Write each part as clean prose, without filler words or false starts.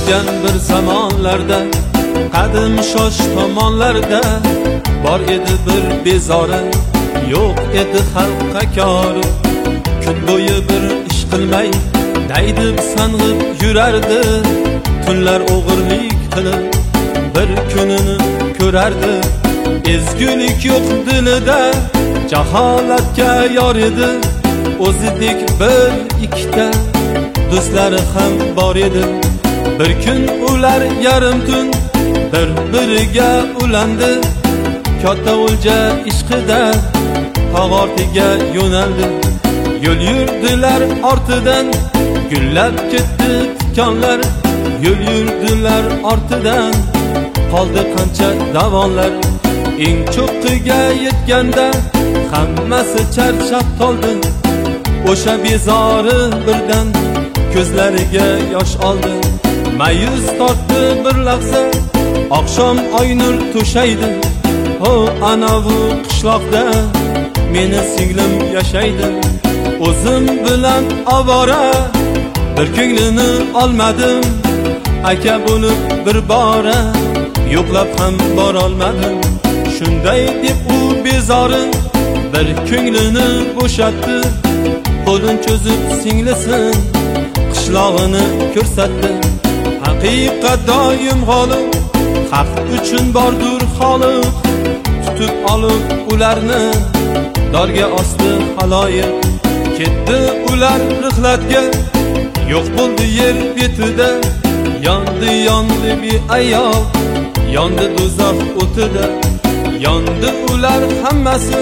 o'tgan bir zamonlarda, qadim shosh tomonlarda bor edi bir bezori, yo'q edi xalqqa kori. Kun bo'yi bir ish qilmay daydib sang'ib yurardi, tunlar o'g'irlik qilib bir kunini ko'rardi. Ezgulik yo'q dilida, jaholatga yor edi, o'zidek bir ikkita do'stlari ham bor edi. Bir kun ular yarim tun bir-biriga ulandi, katta o'lja ishqida tog' ortiga yo'naldi. Yo'l yurdilar ortidan, gullab ketdi tikonlar. Yo'l yurdilar ortidan, qoldi qancha davonlar. Eng cho'qqiga yetganda hammasi charchab qoldi. O'sha bezori birdan ko'zlariga yosh oldi. Mayus tortdi bir lahza, oqshom oy nur to'shaydi. O anavu qishloqda meni singlim yashaydi. O'zim bilan avora bir ko'nglini olmadim, aka bo'lib bir bora yo'qlab ham bora olmadim. Shunday deb u bezori bir ko'nglini bo'shatdi, qo'lin cho'zib singlisin qishlog'ini ko'rsatdi. Haqiqat doim g'olib, haq uchun bordur xoliq. Tutib olib ularni dorga osdi haloyiq. Ketdi ular rihlatga, yo'q bo'ldi yer betida. Yondi yondi beayov, yondi do'zax o'tida. Yondi ular hammasi,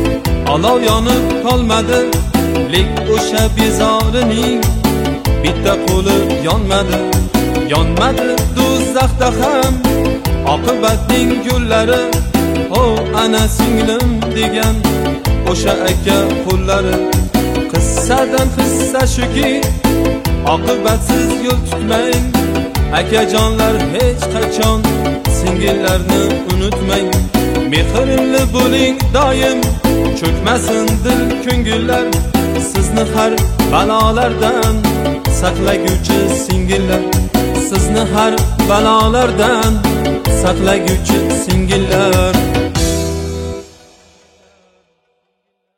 olov yonib qolmadi. Lek o'sha bezorining bitta qo'li yonmadi. Yonmadi do'zaxda ham oqibatning yo'llari. O ana singlim degan o'sha aka qo'llari. Qissadan hissa shuki, oqibatsiz yo'l tutmang. Akajonlar hech qachon singillarni unutmang. Mehrli bo'ling doim, cho'kmasin dil ko'ngillar. Sizni har balolardan saqlaguvchi singillar. Sizni har balolardan saqlaguvchi singillar.